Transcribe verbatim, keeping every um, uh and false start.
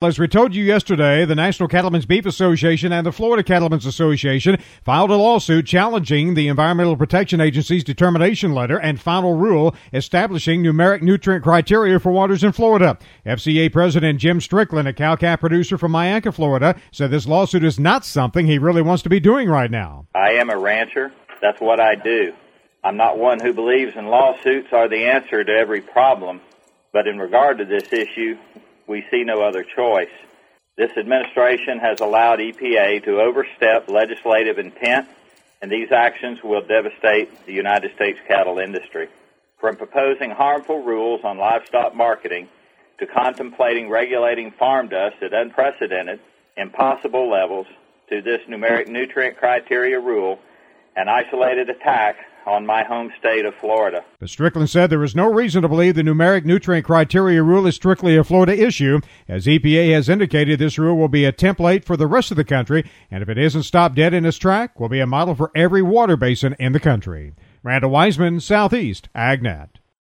As we told you yesterday, the National Cattlemen's Beef Association and the Florida Cattlemen's Association filed a lawsuit challenging the Environmental Protection Agency's determination letter and final rule establishing numeric nutrient criteria for waters in Florida. F C A President Jim Strickland, a cow-calf producer from Mianca, Florida, said this lawsuit is not something he really wants to be doing right now. I am a rancher. That's what I do. I'm not one who believes in lawsuits are the answer to every problem, but in regard to this issue, we see no other choice. This administration has allowed E P A to overstep legislative intent, and these actions will devastate the United States cattle industry. From proposing harmful rules on livestock marketing to contemplating regulating farm dust at unprecedented, impossible levels to this numeric nutrient criteria rule, an isolated attack on my home state of Florida. But Strickland said there is no reason to believe the numeric nutrient criteria rule is strictly a Florida issue, as E P A has indicated this rule will be a template for the rest of the country, and if it isn't stopped dead in its track, will be a model for every water basin in the country. Randall Wiseman, Southeast AgNet.